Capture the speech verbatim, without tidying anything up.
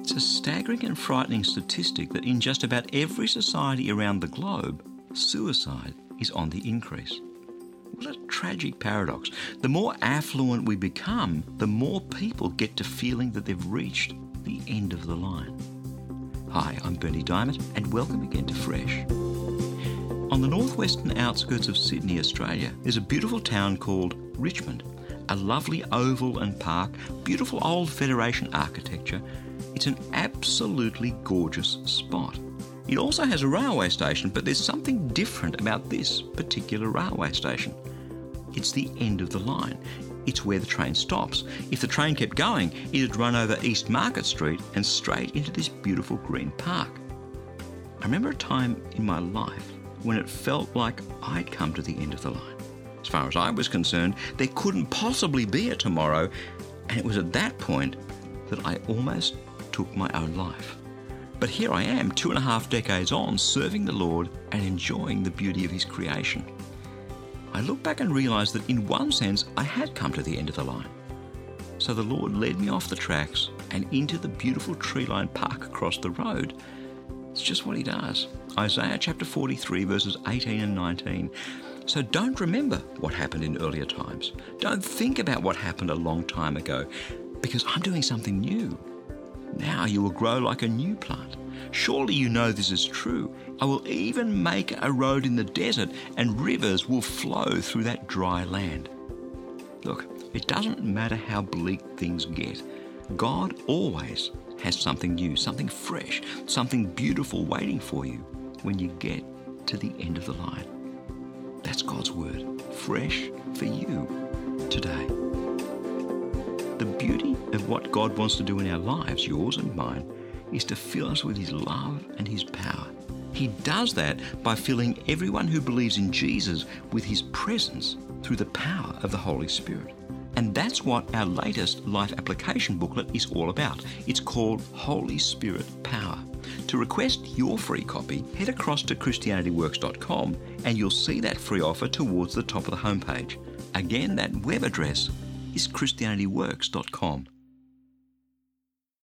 It's a staggering and frightening statistic that in just about every society around the globe, suicide is on the increase. What a tragic paradox. The more affluent we become, the more people get to feeling that they've reached the end of the line. Hi, I'm Bernie Diamond, and welcome again to Fresh. On the northwestern outskirts of Sydney, Australia, there's a beautiful town called Richmond. A lovely oval and park, beautiful old Federation architecture. It's an absolutely gorgeous spot. It also has a railway station, but there's something different about this particular railway station. It's the end of the line. It's where the train stops. If the train kept going, it'd run over East Market Street and straight into this beautiful green park. I remember a time in my life when it felt like I'd come to the end of the line. As far as I was concerned, there couldn't possibly be a tomorrow, and it was at that point that I almost took my own life. But here I am, two and a half decades on, serving the Lord and enjoying the beauty of His creation. I look back and realise that in one sense, I had come to the end of the line. So the Lord led me off the tracks and into the beautiful tree-lined park across the road. It's just what He does. Isaiah chapter forty-three, verses eighteen and nineteen. So don't remember what happened in earlier times. Don't think about what happened a long time ago, because I'm doing something new. Now you will grow like a new plant. Surely you know this is true. I will even make a road in the desert, and rivers will flow through that dry land. Look, it doesn't matter how bleak things get. God always has something new, something fresh, something beautiful waiting for you when you get to the end of the line. That's God's word, fresh for you today. The beauty of what God wants to do in our lives, yours and mine, is to fill us with His love and His power. He does that by filling everyone who believes in Jesus with His presence through the power of the Holy Spirit. And that's what our latest life application booklet is all about. It's called Holy Spirit Power. To request your free copy, head across to Christianity Works dot com and you'll see that free offer towards the top of the homepage. Again, that web address is Christianity Works dot com.